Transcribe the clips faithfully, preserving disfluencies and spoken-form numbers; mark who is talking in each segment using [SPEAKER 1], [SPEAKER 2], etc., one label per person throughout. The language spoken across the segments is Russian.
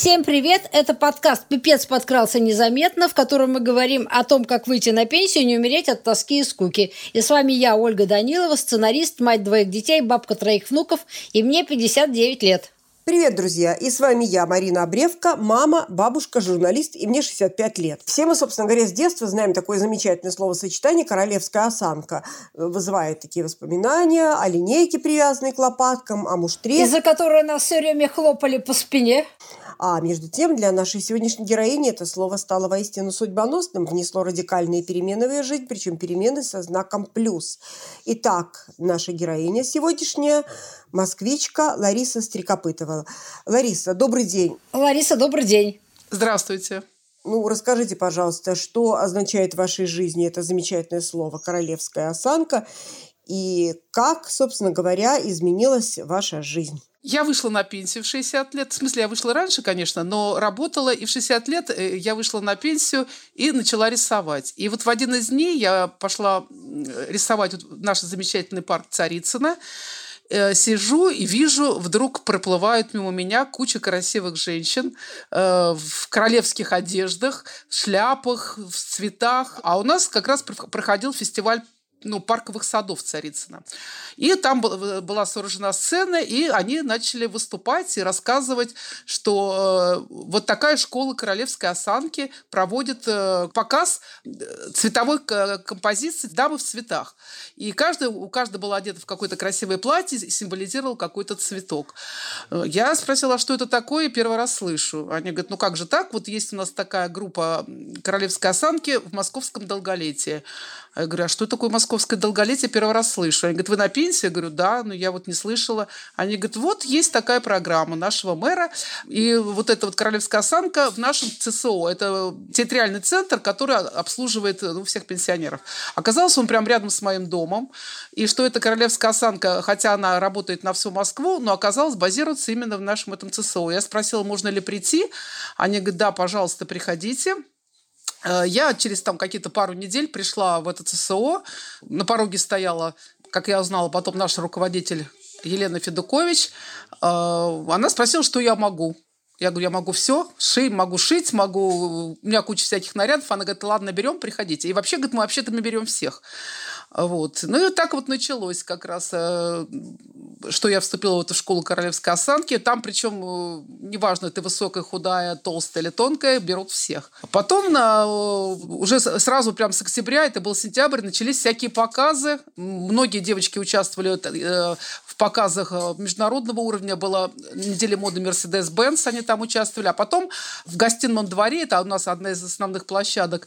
[SPEAKER 1] Всем привет! Это подкаст «Пипец подкрался незаметно», в котором мы говорим о том, как выйти на пенсию и не умереть от тоски и скуки. И с вами я, Ольга Данилова, сценарист, мать двоих детей, бабка троих внуков, и мне пятьдесят девять лет.
[SPEAKER 2] Привет, друзья! И с вами я, Марина Обревка, мама, бабушка, журналист, и мне шестьдесят пять лет. Все мы, собственно говоря, с детства знаем такое замечательное словосочетание «королевская осанка». Вызывает такие воспоминания о линейке, привязанной к лопаткам, о муштре.
[SPEAKER 1] Из-за которой нас все время хлопали по спине.
[SPEAKER 2] А между тем, для нашей сегодняшней героини это слово стало воистину судьбоносным, внесло радикальные перемены в ее жизнь, причем перемены со знаком «плюс». Итак, наша героиня сегодняшняя – москвичка Лариса Стрекопытова. Лариса, добрый день.
[SPEAKER 1] Лариса, добрый день.
[SPEAKER 3] Здравствуйте.
[SPEAKER 2] Ну, расскажите, пожалуйста, что означает в вашей жизни это замечательное слово «королевская осанка» и как, собственно говоря, изменилась ваша жизнь?
[SPEAKER 3] Я вышла на пенсию в шестьдесят лет. В смысле, я вышла раньше, конечно, но работала, и в шестьдесят лет я вышла на пенсию и начала рисовать. И вот в один из дней я пошла рисовать наш замечательный парк Царицыно. Сижу и вижу, вдруг проплывают мимо меня куча красивых женщин э, в королевских одеждах, в шляпах, в цветах. А у нас как раз проходил фестиваль ну, парковых садов Царицыно. И там была сооружена сцена, и они начали выступать и рассказывать, что э, вот такая школа королевской осанки проводит э, показ цветовой композиции «Дамы в цветах». И каждый, у каждой была одета в какое-то красивое платье и символизировал какой-то цветок. Я спросила, а что это такое, и первый раз слышу. Они говорят, ну как же так? Вот есть у нас такая группа королевской осанки в московском долголетии. Я говорю, а что такое московское долголетие? Первый раз слышу. Они говорят, вы на пенсии? Я говорю, да, но я вот не слышала. Они говорят, вот есть такая программа нашего мэра, и вот эта вот королевская осанка в нашем ЦСО. Это территориальный центр, который обслуживает ну, всех пенсионеров. Оказалось, он прям рядом с моим домом, и что эта королевская осанка, хотя она работает на всю Москву, но оказалось, базируется именно в нашем этом ЦСО. Я спросила, можно ли прийти? Они говорят, да, пожалуйста, приходите. Я через там какие-то пару недель пришла в это ЦСО. На пороге стояла, как я узнала, потом наш руководитель Елена Федукович. Она спросила, что я могу. Я говорю, я могу все, шить, могу шить, могу... У меня куча всяких нарядов. Она говорит, ладно, берем, приходите. И вообще, говорит, мы вообще-то мы берем всех. Вот. Ну и так вот началось как раз, что я вступила в эту школу королевской осанки. Там, причем, неважно, ты высокая, худая, толстая или тонкая, берут всех. Потом на, уже сразу прям с октября, это был сентябрь, начались всякие показы. Многие девочки участвовали в показах международного уровня. Была неделя моды Mercedes-Benz, они там участвовали. А потом в гостином дворе, это у нас одна из основных площадок,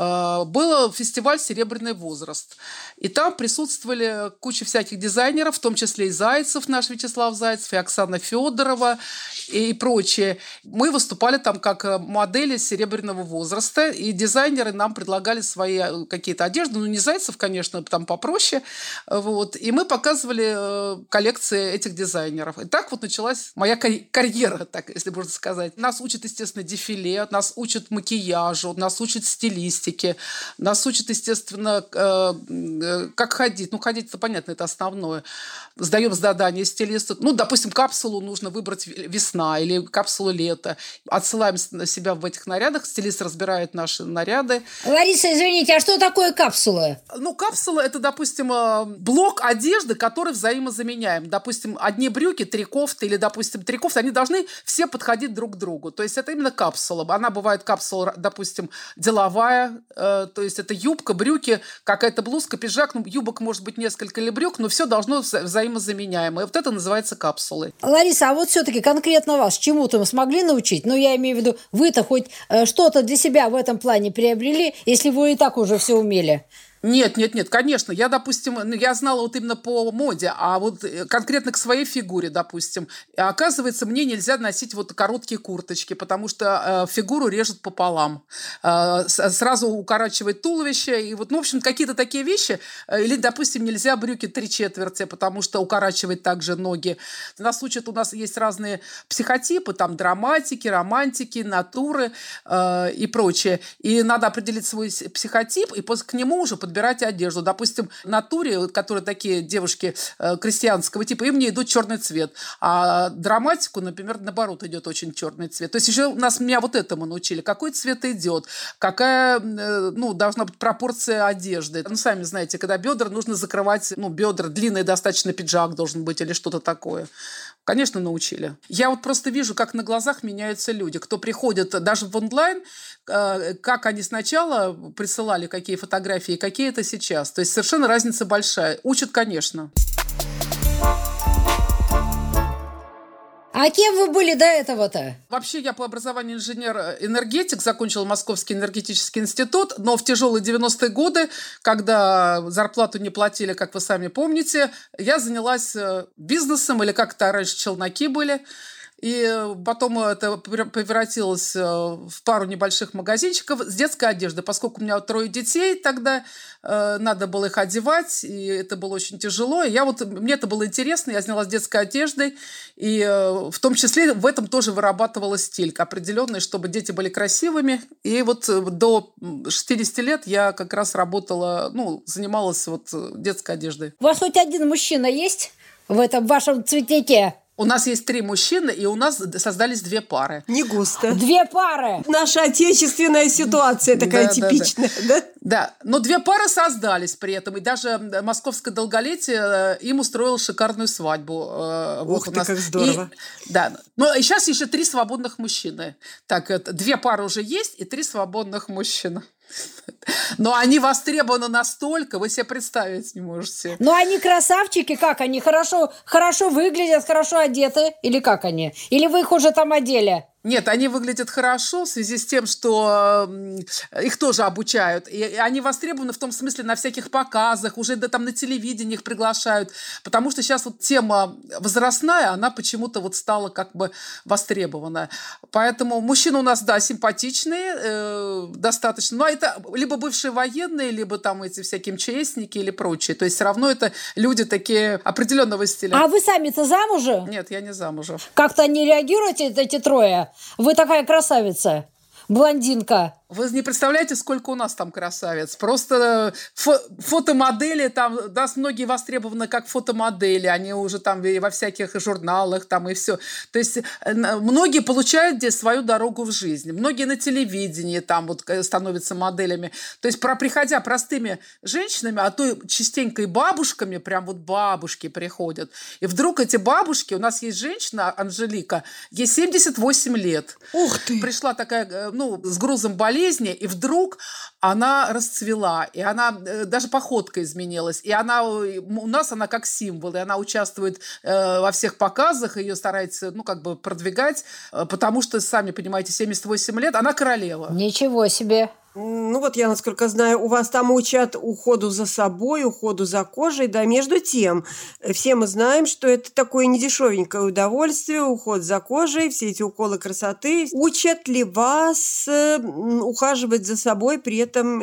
[SPEAKER 3] был фестиваль «Серебряный возраст». И там присутствовали куча всяких дизайнеров, в том числе и Зайцев, наш Вячеслав Зайцев, и Оксана Федорова, и прочие. Мы выступали там как модели серебряного возраста, и дизайнеры нам предлагали свои какие-то одежды, ну, не Зайцев, конечно, там попроще. Вот. И мы показывали коллекции этих дизайнеров. И так вот началась моя карьера, так, если можно сказать. Нас учат, естественно, дефиле, нас учат макияжу, нас учат стилистике, нас учат, естественно, как ходить. Ну, ходить-то понятно, это основное. Сдаем задание стилисту. Ну, допустим, капсулу нужно выбрать весна или капсулу лета. Отсылаем себя в этих нарядах. Стилист разбирает наши наряды.
[SPEAKER 1] Лариса, извините, а что такое капсула?
[SPEAKER 3] Ну, капсула – это, допустим, блок одежды, который взаимозаменяем. Допустим, одни брюки, три кофты или, допустим, три кофты, они должны все подходить друг к другу. То есть это именно капсула. Она бывает капсула, допустим, деловая. То есть это юбка, брюки, какая-то блузка, пиджак. Ну, юбок может быть несколько или брюк, но все должно взаимозаменяемое. Вот это называется капсулой.
[SPEAKER 1] Лариса, а вот все-таки конкретно вас чему-то мы смогли научить? Ну, я имею в виду, вы-то хоть э, что-то для себя в этом плане приобрели, если вы и так уже все умели?
[SPEAKER 3] Нет, нет, нет, конечно. Я, допустим, я знала вот именно по моде, а вот конкретно к своей фигуре, допустим. Оказывается, мне нельзя носить вот короткие курточки, потому что э, фигуру режет пополам. Э, сразу укорачивает туловище. И вот, ну, в общем, какие-то такие вещи. Или, допустим, нельзя брюки три четверти, потому что укорачивает также ноги. Нас учат, у нас есть разные психотипы, там драматики, романтики, натуры э, и прочее. И надо определить свой психотип, и к нему уже подбирать выбирать одежду. Допустим, в натуре, которые такие девушки э, крестьянского типа, им не идут черный цвет. А драматику, например, наоборот, идет очень черный цвет. То есть еще у нас меня вот этому научили. Какой цвет идет, какая э, ну, должна быть пропорция одежды. Ну, сами знаете, когда бедра нужно закрывать, ну, бедра, длинный достаточно пиджак должен быть или что-то такое. Конечно, научили. Я вот просто вижу, как на глазах меняются люди. Кто приходит даже в онлайн, э, как они сначала присылали какие фотографии, какие это сейчас. То есть совершенно разница большая. Учат, конечно.
[SPEAKER 1] А кем вы были до этого-то?
[SPEAKER 3] Вообще я по образованию инженер-энергетик, закончила Московский энергетический институт, но в тяжелые девяностые годы, когда зарплату не платили, как вы сами помните, я занялась бизнесом, или как-то раньше челноки были. И потом это превратилось в пару небольших магазинчиков с детской одеждой. Поскольку у меня трое детей тогда, э, надо было их одевать, и это было очень тяжело. И я вот, мне это было интересно, я занялась детской одеждой, и э, в том числе в этом тоже вырабатывала стиль определенный, чтобы дети были красивыми. И вот до шестидесяти лет я как раз работала, ну, занималась вот детской одеждой.
[SPEAKER 1] У вас хоть один мужчина есть в этом вашем цветнике?
[SPEAKER 3] У нас есть три мужчины, и у нас создались две пары.
[SPEAKER 2] Не густо.
[SPEAKER 1] Две пары.
[SPEAKER 2] Наша отечественная ситуация такая
[SPEAKER 3] да,
[SPEAKER 2] типичная,
[SPEAKER 3] да, да.
[SPEAKER 2] да?
[SPEAKER 3] Да, но две пары создались при этом, и даже московское долголетие им устроило шикарную свадьбу.
[SPEAKER 2] Ух
[SPEAKER 3] вот
[SPEAKER 2] ты,
[SPEAKER 3] у нас.
[SPEAKER 2] как здорово.
[SPEAKER 3] И, да, но и сейчас еще три свободных мужчины. Так, это, две пары уже есть, и три свободных мужчины. Но они востребованы настолько, вы себе представить не можете.
[SPEAKER 1] Но они красавчики, как они? Хорошо, хорошо выглядят, хорошо одеты? Или как они? Или вы их уже там одели?
[SPEAKER 3] Нет, они выглядят хорошо в связи с тем, что их тоже обучают. И они востребованы в том смысле на всяких показах, уже да, там на телевидении их приглашают. Потому что сейчас вот тема возрастная, она почему-то вот стала как бы востребована. Поэтому мужчины у нас, да, симпатичные, э, достаточно. Но это либо бывшие военные, либо там эти всякие МЧСники или прочие. То есть все равно это люди такие определенного стиля.
[SPEAKER 1] А вы сами-то замужем?
[SPEAKER 3] Нет, я не замужем.
[SPEAKER 1] Как-то не реагируете, эти трое? Вы такая красавица, блондинка.
[SPEAKER 3] Вы не представляете, сколько у нас там красавиц. Просто фо- фотомодели, там, да, многие востребованы как фотомодели, они уже там во всяких журналах там и все. То есть многие получают здесь свою дорогу в жизни. Многие на телевидении там вот становятся моделями. То есть, про, приходя простыми женщинами, а то частенько и бабушками, прям вот бабушки приходят. И вдруг эти бабушки, у нас есть женщина, Анжелика, ей семьдесят восемь лет.
[SPEAKER 2] Ух ты!
[SPEAKER 3] Пришла такая, ну, с грузом болезни, и вдруг она расцвела, и она даже походка изменилась, и она у нас она как символ, и она участвует э, во всех показах, ее старается, ну, как бы продвигать, э, потому что, сами понимаете, семьдесят восемь лет, она королева.
[SPEAKER 1] Ничего себе!
[SPEAKER 2] Ну вот я, насколько знаю, у вас там учат уходу за собой, уходу за кожей, да, между тем, все мы знаем, что это такое недешевенькое удовольствие, уход за кожей, все эти уколы красоты. Учат ли вас ухаживать за собой, при этом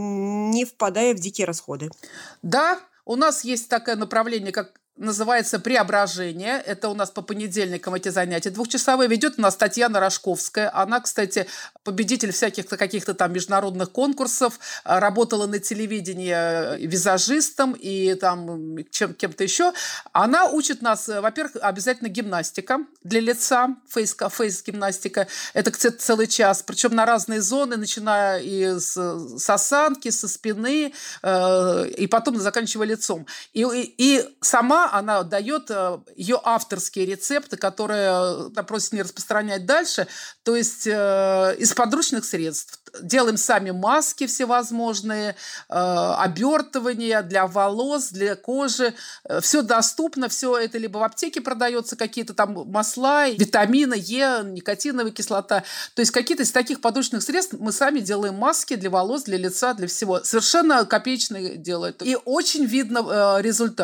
[SPEAKER 2] не впадая в дикие расходы?
[SPEAKER 3] Да, у нас есть такое направление, как называется «Преображение». Это у нас по понедельникам эти занятия двухчасовые. Ведет у нас Татьяна Рожковская. Она, кстати, победитель всяких каких-то там международных конкурсов. Работала на телевидении визажистом и там чем, кем-то еще. Она учит нас, во-первых, обязательно гимнастика для лица, фейс, фейс-гимнастика. Это целый час. Причем на разные зоны, начиная и с, с осанки, со спины, э, и потом заканчивая лицом. И, и, и сама она дает ее авторские рецепты, которые просит не распространять дальше, то есть э, из подручных средств. Делаем сами маски всевозможные, э, обертывания для волос, для кожи. Все доступно, все это либо в аптеке продается, какие-то там масла, витамины Е, никотиновая кислота. То есть какие-то из таких подручных средств мы сами делаем маски для волос, для лица, для всего. Совершенно копеечные делают. И очень видно э, результат.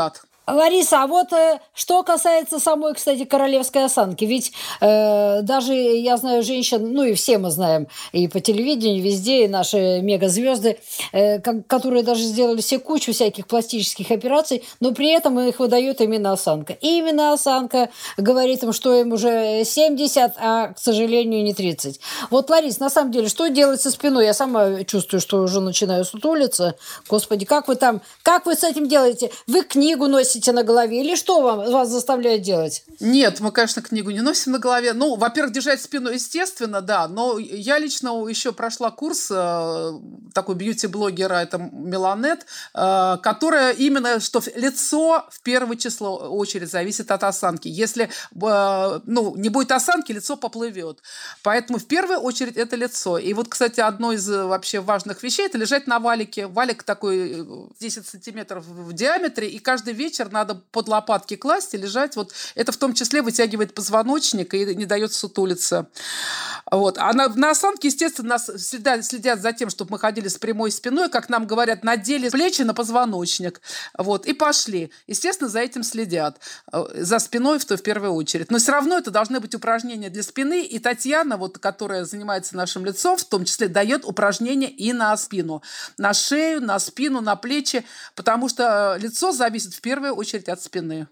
[SPEAKER 1] Лариса, а вот э, что касается самой, кстати, королевской осанки, ведь э, даже, я знаю, женщин, ну и все мы знаем, и по телевидению, везде, и наши мегазвезды, э, как, которые даже сделали себе кучу всяких пластических операций, но при этом их выдает именно осанка. И именно осанка говорит им, что им уже семьдесят, а, к сожалению, не тридцать. Вот, Лариса, на самом деле, что делать со спиной? Я сама чувствую, что уже начинаю сутулиться. Господи, как вы там, как вы с этим делаете? Вы книгу носите на голове или что вам, вас заставляют делать?
[SPEAKER 3] Нет, мы, конечно, книгу не носим на голове. Ну, во-первых, держать спину, естественно, да. Но я лично еще прошла курс э, такой бьюти-блогера, это Меланет, э, которая именно, что лицо в первую число очередь зависит от осанки. Если э, ну, не будет осанки, лицо поплывет. Поэтому в первую очередь это лицо. И вот, кстати, одно из вообще важных вещей – это лежать на валике. Валик такой десять сантиметров в диаметре, и каждый вечер надо под лопатки класть и лежать. Вот это в том числе вытягивает позвоночник и не дает сутулиться. Вот. А на, на осанке, естественно, нас следят, следят за тем, чтобы мы ходили с прямой спиной, как нам говорят, надели плечи на позвоночник. Вот. И пошли. Естественно, за этим следят. За спиной в, в первую очередь. Но все равно это должны быть упражнения для спины. И Татьяна, вот, которая занимается нашим лицом, в том числе дает упражнения и на спину. На шею, на спину, на плечи. Потому что лицо зависит в первую очередь от спины.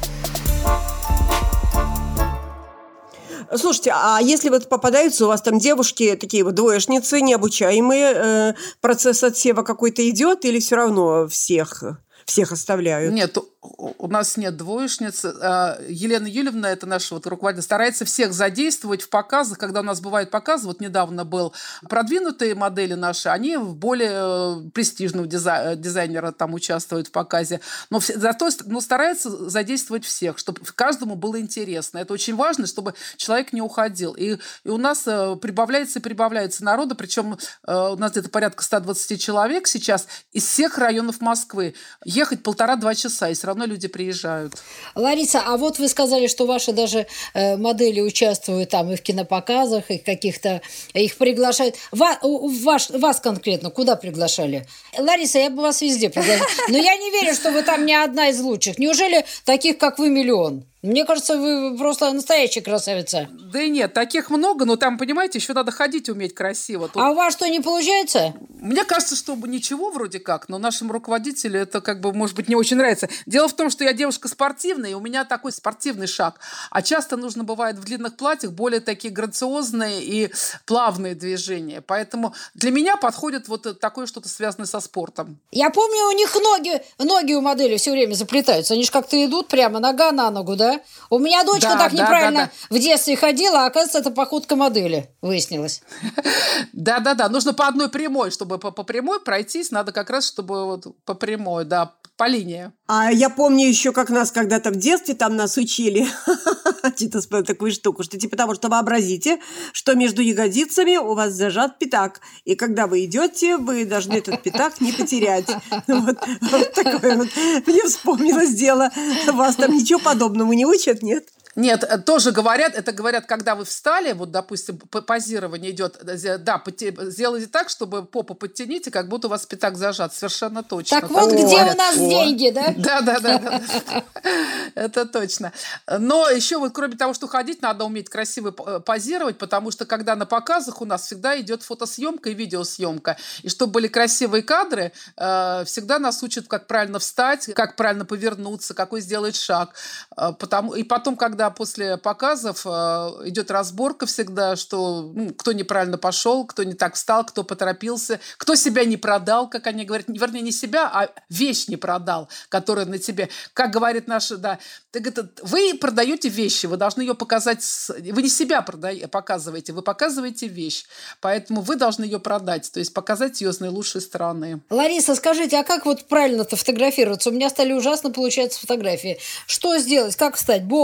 [SPEAKER 2] Слушайте, а если вот попадаются у вас там девушки, такие вот двоечницы, необучаемые, э, процесс отсева какой-то идет или все равно всех, всех оставляют?
[SPEAKER 3] Нет, у нас нет двоечниц. Елена Юльевна, это наша вот руководитель, старается всех задействовать в показах. Когда у нас бывают показы, вот недавно был, продвинутые модели наши, они более престижного дизайнера там участвуют в показе. Но зато ну, старается задействовать всех, чтобы каждому было интересно. Это очень важно, чтобы человек не уходил. И, и у нас прибавляется и прибавляется народа, причем у нас где-то порядка сто двадцать человек сейчас из всех районов Москвы. Ехать полтора-два часа, и все равно люди приезжают.
[SPEAKER 1] Лариса, а вот вы сказали, что ваши даже э, модели участвуют там и в кинопоказах, и каких-то их приглашают. Ва, ваш, вас конкретно куда приглашали? Лариса, я бы вас везде пригласила. Но я не верю, что вы там не одна из лучших. Неужели таких, как вы, миллион? Мне кажется, вы просто настоящая красавица.
[SPEAKER 3] Да и нет, таких много, но там, понимаете, еще надо ходить уметь красиво. Тут...
[SPEAKER 1] А у вас что, не получается?
[SPEAKER 3] Мне кажется, что ничего вроде как, но нашему руководителю это как бы, может быть, не очень нравится. Дело в том, что я девушка спортивная, и у меня такой спортивный шаг. А часто нужно бывает в длинных платьях более такие грациозные и плавные движения. Поэтому для меня подходит вот такое что-то связанное со спортом.
[SPEAKER 1] Я помню, у них ноги, ноги у модели все время заплетаются. Они же как-то идут прямо нога на ногу, да? У меня дочка да, так да, неправильно да, да. в детстве ходила, а оказывается, это походка модели, выяснилось.
[SPEAKER 3] Да-да-да, нужно по одной прямой, чтобы по, по прямой пройтись, надо как раз, чтобы вот по прямой, да, по линии.
[SPEAKER 2] А я помню еще, как нас когда-то в детстве там нас учили такую штуку, что типа того, что вообразите, что между ягодицами у вас зажат пятак, и когда вы идете, вы должны этот пятак не потерять. Вот, вот такое вот. Мне вспомнилось дело. Вас там ничего подобного не учат, нет?
[SPEAKER 3] Нет, тоже говорят, это говорят, когда вы встали, вот, допустим, позирование идет, да, сделайте так, чтобы попу подтяните, как будто у вас пятак зажат, совершенно точно.
[SPEAKER 1] Так вот, где у нас деньги, да?
[SPEAKER 3] Да, да, да, это точно. Но еще вот, кроме того, что ходить, надо уметь красиво позировать, потому что, когда на показах у нас всегда идет фотосъемка и видеосъемка, и чтобы были красивые кадры, всегда нас учат, как правильно встать, как правильно повернуться, какой сделать шаг. И потом, когда после показов э, идет разборка всегда, что ну, кто неправильно пошел, кто не так встал, кто поторопился, кто себя не продал, как они говорят, вернее, не себя, а вещь не продал, которая на тебе. Как говорит наша, да, вы продаете вещи, вы должны ее показать, вы не себя продаете, показываете, вы показываете вещь, поэтому вы должны ее продать, то есть показать ее с наилучшей стороны.
[SPEAKER 1] Лариса, скажите, а как вот правильно-то фотографироваться? У меня стали ужасно получаться фотографии. Что сделать? Как встать? Боком? Это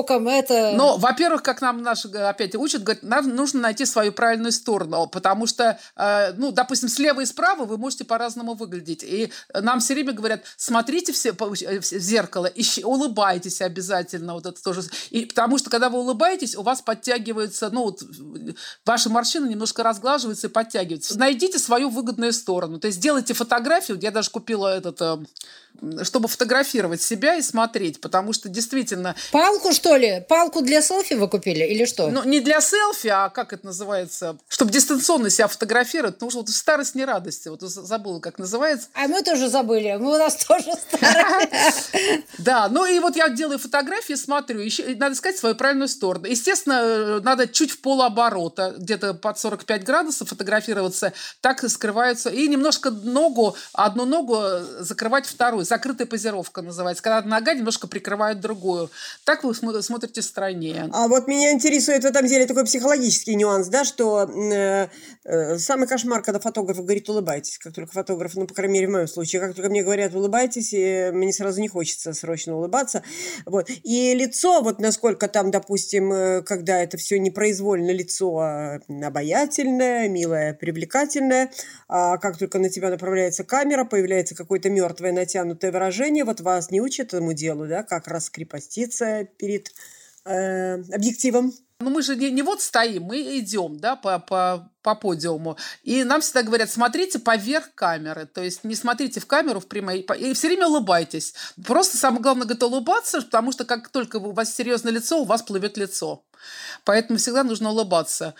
[SPEAKER 1] это...
[SPEAKER 3] Но, во-первых, как нам наши опять учат, говорят, нам нужно найти свою правильную сторону, потому что, э, ну, допустим, слева и справа вы можете по-разному выглядеть. И нам все время говорят, смотрите все в зеркало, ищи, улыбайтесь обязательно. Вот это тоже. И потому что, когда вы улыбаетесь, у вас подтягивается, ну, вот, ваши морщины немножко разглаживаются и подтягиваются. Найдите свою выгодную сторону. То есть сделайте фотографию. Я даже купила этот, э, чтобы фотографировать себя и смотреть, потому что действительно...
[SPEAKER 1] Палку, что ли? Палку для селфи вы купили или что?
[SPEAKER 3] Ну, не для селфи, а как это называется? Чтобы дистанционно себя фотографировать. Потому что вот старость не радости. Вот забыла, как называется.
[SPEAKER 1] А мы тоже забыли. Мы у нас тоже старые.
[SPEAKER 3] Да, ну и вот я делаю фотографии, смотрю. Надо искать свою правильную сторону. Естественно, надо чуть в полоборота, где-то под сорок пять градусов фотографироваться. Так скрываются. И немножко ногу, одну ногу закрывать вторую. Закрытая позировка называется. Когда нога немножко прикрывает другую. Так вы смотрите стройнее.
[SPEAKER 2] А вот меня интересует в этом деле такой психологический нюанс, да, что э, э, самый кошмар, когда фотограф говорит «улыбайтесь». Как только фотограф, ну, по крайней мере, в моем случае, как только мне говорят «улыбайтесь», и мне сразу не хочется срочно улыбаться. Вот. И лицо, вот насколько там, допустим, когда это все непроизвольно, лицо обаятельное, милое, привлекательное, а как только на тебя направляется камера, появляется какое-то мертвое натянутое выражение, вот вас не учат этому делу, да, как раскрепоститься перед э, объективом.
[SPEAKER 3] Ну, мы же не, не вот стоим, мы идем, да, по, по, по подиуму. И нам всегда говорят, смотрите поверх камеры. То есть не смотрите в камеру в прямой, и все время улыбайтесь. Просто самое главное, говорит, улыбаться, потому что как только у вас серьезное лицо, у вас плывет лицо. Поэтому всегда нужно улыбаться.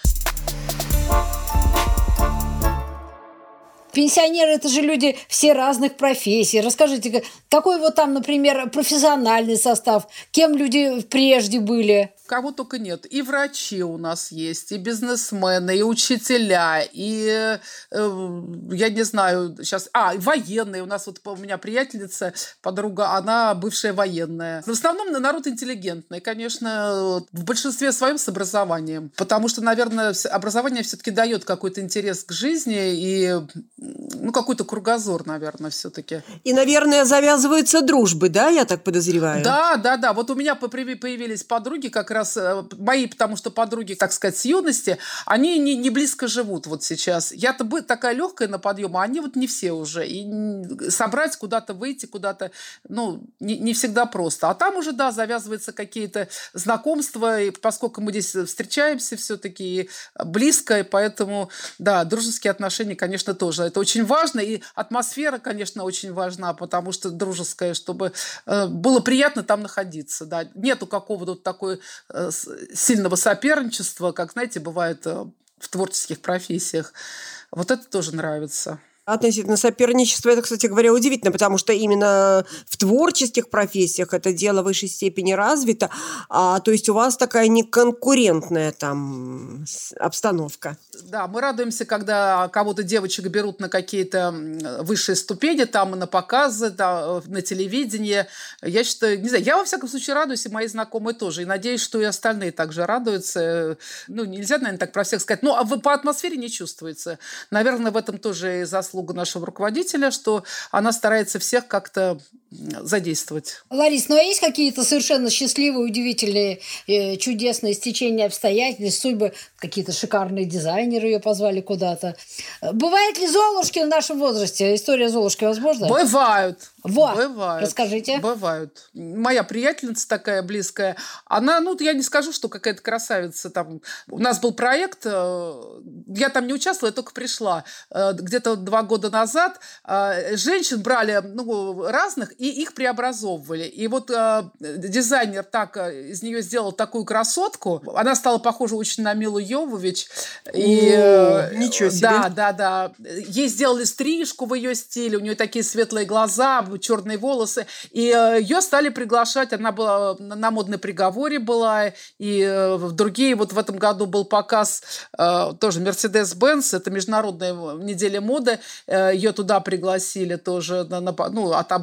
[SPEAKER 1] Пенсионеры – это же люди все разных профессий. Расскажите, какой вот там, например, профессиональный состав? Кем люди прежде были?
[SPEAKER 3] Кого только нет. И врачи у нас есть, и бизнесмены, и учителя, и, э, я не знаю, сейчас... А, военные. У нас вот у меня приятельница, подруга, она бывшая военная. В основном народ интеллигентный, конечно, в большинстве своем с образованием. Потому что, наверное, образование все-таки дает какой-то интерес к жизни и, ну, какой-то кругозор, наверное, все-таки.
[SPEAKER 2] И, наверное, завязываются дружбы, да, я так подозреваю?
[SPEAKER 3] Да, да, да. Вот у меня появились подруги как раз мои, потому что подруги, так сказать, с юности, они не, не близко живут вот сейчас. Я-то бы такая легкая на подъем, а они вот не все уже. И собрать куда-то, выйти куда-то, ну, не, не всегда просто. А там уже, да, завязываются какие-то знакомства, и поскольку мы здесь встречаемся все-таки близко, и поэтому, да, дружеские отношения, конечно, тоже. Это очень важно, и атмосфера, конечно, очень важна, потому что дружеская, чтобы э, было приятно там находиться, да. Нету какого-то вот такой сильного соперничества, как, знаете, бывает в творческих профессиях. Вот это тоже нравится.
[SPEAKER 2] Относительно соперничества, это, кстати говоря, удивительно, потому что именно в творческих профессиях это дело в высшей степени развито, а, то есть у вас такая неконкурентная там обстановка.
[SPEAKER 3] Да, мы радуемся, когда кого-то девочек берут на какие-то высшие ступени, там на показы, да, на телевидении. Я считаю, не знаю, я во всяком случае радуюсь, и мои знакомые тоже, и надеюсь, что и остальные также радуются. Ну, нельзя, наверное, так про всех сказать, но а по атмосфере не чувствуется. Наверное, в этом тоже и заслуга нашего руководителя, что она старается всех как-то задействовать.
[SPEAKER 1] Ларис, ну а есть какие-то совершенно счастливые, удивительные, э, чудесные стечения обстоятельств, судьбы, какие-то шикарные дизайнеры ее позвали куда-то? Бывают ли Золушки в нашем возрасте? История Золушки возможна?
[SPEAKER 3] Бывают.
[SPEAKER 1] Во,
[SPEAKER 3] бывают.
[SPEAKER 1] Расскажите.
[SPEAKER 3] Бывают. Моя приятельница такая близкая, она, ну, я не скажу, что какая-то красавица там. У нас был проект, я там не участвовала, я только пришла. Где-то два года назад женщин брали, ну, разных, и их преобразовывали. И вот э, дизайнер так из нее сделал такую красотку. Она стала похожа очень на Милу Йовович. И,
[SPEAKER 2] О, ничего себе.
[SPEAKER 3] Да, да, да. Ей сделали стрижку в ее стиле. У нее такие светлые глаза, черные волосы. И э, ее стали приглашать. Она была на модной приговоре была. И э, в другие. Вот в этом году был показ э, тоже Mercedes-Benz. Это международная неделя моды. Э, ее туда пригласили тоже. На, на, ну, отобрали.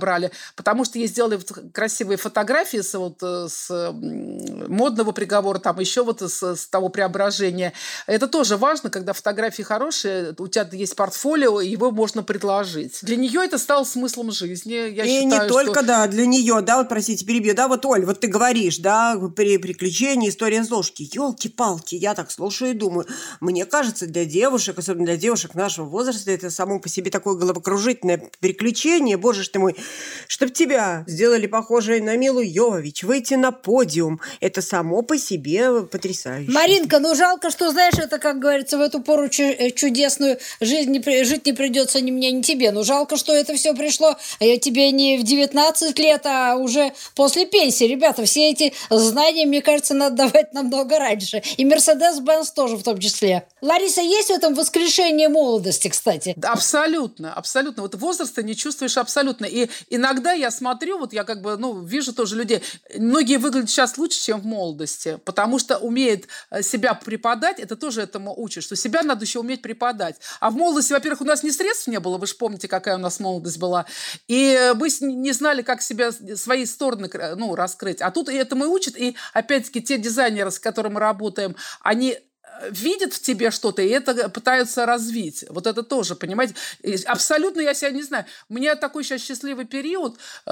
[SPEAKER 3] потому что ей сделали красивые фотографии с, вот, с модного приговора, там еще вот с, с того преображения. Это тоже важно, когда фотографии хорошие, у тебя есть портфолио, его можно предложить. Для нее это стало смыслом жизни. Я
[SPEAKER 2] и
[SPEAKER 3] считаю,
[SPEAKER 2] не только,
[SPEAKER 3] что...
[SPEAKER 2] да, для нее, да, вот, простите, перебью, да, вот, Оль, вот ты говоришь, да, при приключении, история Золушки. Ёлки-палки, я так слушаю и думаю. Мне кажется, для девушек, особенно для девушек нашего возраста, это само по себе такое головокружительное приключение, боже ж ты мой, чтоб тебя сделали похожей на Милу Йовович, выйти на подиум, это само по себе потрясающе.
[SPEAKER 1] Маринка, ну жалко, что, знаешь, это, как говорится, в эту пору чудесную жизнь не при... жить не придется ни мне, ни тебе. Ну жалко, что это все пришло тебе не в девятнадцать лет, а уже после пенсии. Ребята, все эти знания, мне кажется, надо давать намного раньше. И Мерседес-Бенц тоже в том числе. Лариса, есть в этом воскрешение молодости, кстати?
[SPEAKER 3] Абсолютно, абсолютно. Вот возраста не чувствуешь абсолютно. И иногда я смотрю, вот я как бы, ну, вижу тоже людей, многие выглядят сейчас лучше, чем в молодости, потому что умеет себя преподать, это тоже этому учат, что себя надо еще уметь преподать. А в молодости, во-первых, у нас ни средств не было, вы же помните, какая у нас молодость была, и мы не знали, как себя, свои стороны, ну, раскрыть. А тут этому и учат, и опять-таки те дизайнеры, с которыми мы работаем, они видят в тебе что-то, и это пытаются развить. Вот это тоже, понимаете? И абсолютно я себя не знаю. У меня такой сейчас счастливый период,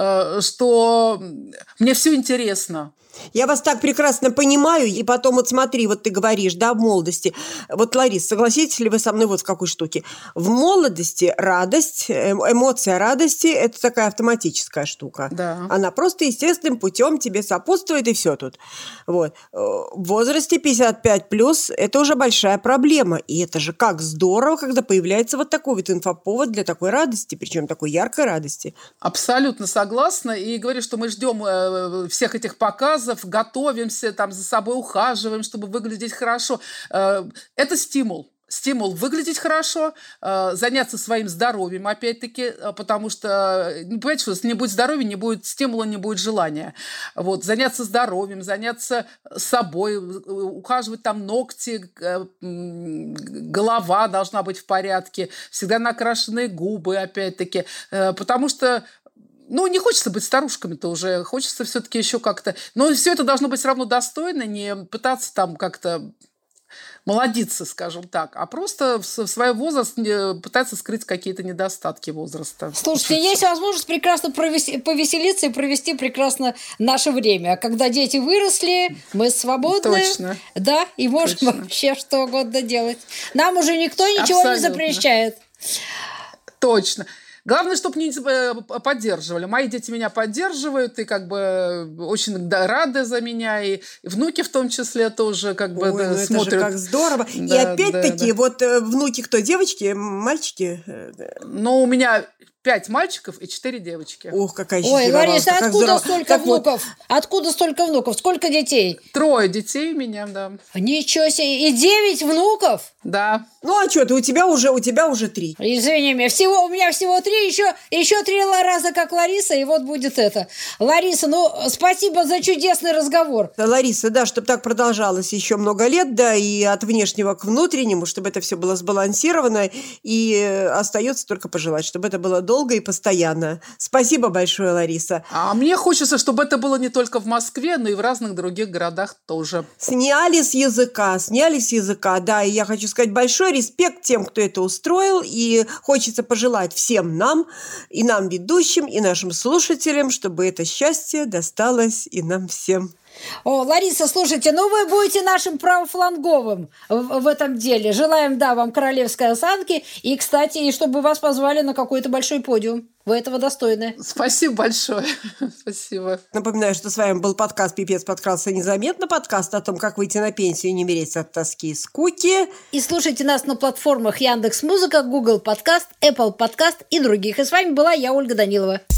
[SPEAKER 3] что мне все интересно.
[SPEAKER 2] Я вас так прекрасно понимаю, и потом вот смотри, вот ты говоришь, да, в молодости. Вот, Ларис, согласитесь ли вы со мной вот в какой штуке? В молодости радость, эмоция радости – это такая автоматическая штука.
[SPEAKER 3] Да.
[SPEAKER 2] Она просто естественным путем тебе сопутствует, и все тут. Вот. В возрасте пятьдесят пять плюс это уже большая проблема. И это же как здорово, когда появляется вот такой вот инфоповод для такой радости, причем такой яркой радости.
[SPEAKER 3] Абсолютно согласна. И говорю, что мы ждем всех этих показов, готовимся, там, за собой ухаживаем, чтобы выглядеть хорошо. Это стимул. Стимул выглядеть хорошо, заняться своим здоровьем, опять-таки, потому что, понимаете, что если не будет здоровья, не будет стимула, не будет желания. Вот, заняться здоровьем, заняться собой, ухаживать там ногти, голова должна быть в порядке, всегда накрашенные губы, опять-таки, потому что ну, не хочется быть старушками-то уже, хочется все-таки еще как-то... Но все это должно быть все равно достойно, не пытаться там как-то молодиться, скажем так, а просто в свой возраст пытаться скрыть какие-то недостатки возраста.
[SPEAKER 1] Слушайте, есть возможность прекрасно провести, повеселиться и провести прекрасно наше время. А когда дети выросли, мы свободны.
[SPEAKER 3] Точно.
[SPEAKER 1] Да, и можем Точно. Вообще что угодно делать. Нам уже никто ничего Абсолютно. Не запрещает.
[SPEAKER 3] Точно. Главное, чтобы не поддерживали. Мои дети меня поддерживают и как бы очень рады за меня, и внуки в том числе тоже как бы
[SPEAKER 2] Ой,
[SPEAKER 3] да,
[SPEAKER 2] ну
[SPEAKER 3] смотрят.
[SPEAKER 2] Это же как здорово.
[SPEAKER 3] Да,
[SPEAKER 2] и опять-таки,
[SPEAKER 3] да, да.
[SPEAKER 2] вот внуки кто, девочки, мальчики?
[SPEAKER 3] Ну, у меня пять мальчиков и четыре девочки.
[SPEAKER 2] Ох, какая счастливая.
[SPEAKER 1] Ой, Лариса,
[SPEAKER 2] как
[SPEAKER 1] откуда
[SPEAKER 2] здорово.
[SPEAKER 1] столько
[SPEAKER 2] так
[SPEAKER 1] внуков?
[SPEAKER 2] Вот.
[SPEAKER 1] Откуда столько внуков? Сколько детей?
[SPEAKER 3] Трое детей у меня, да.
[SPEAKER 1] Ничего себе. И девять внуков?
[SPEAKER 3] Да.
[SPEAKER 2] Ну, а что ты, у тебя уже, у тебя уже три.
[SPEAKER 1] Извини меня, всего, у меня всего три, еще, еще три раза как Лариса, и вот будет это. Лариса, ну, спасибо за чудесный разговор.
[SPEAKER 2] Лариса, да, чтобы так продолжалось еще много лет, да, и от внешнего к внутреннему, чтобы это все было сбалансировано, и остается только пожелать, чтобы это было долго и постоянно. Спасибо большое, Лариса.
[SPEAKER 3] А мне хочется, чтобы это было не только в Москве, но и в разных других городах тоже.
[SPEAKER 2] Сняли с языка, сняли с языка, да, и я хочу сказать большой респект тем, кто это устроил, и хочется пожелать всем нам, и нам ведущим, и нашим слушателям, чтобы это счастье досталось и нам всем.
[SPEAKER 1] О, Лариса, слушайте, ну вы будете нашим правофланговым в, в этом деле. Желаем, да, вам королевской осанки, и, кстати, и чтобы вас позвали на какой-то большой подиум. Вы этого достойны.
[SPEAKER 3] Спасибо большое. Спасибо.
[SPEAKER 2] Напоминаю, что с вами был подкаст «Пипец подкрался незаметно», подкаст о том, как выйти на пенсию и не умереть от тоски и скуки.
[SPEAKER 1] И слушайте нас на платформах Яндекс.Музыка, Google Подкаст, Apple Подкаст и других. И с вами была я, Ольга Данилова.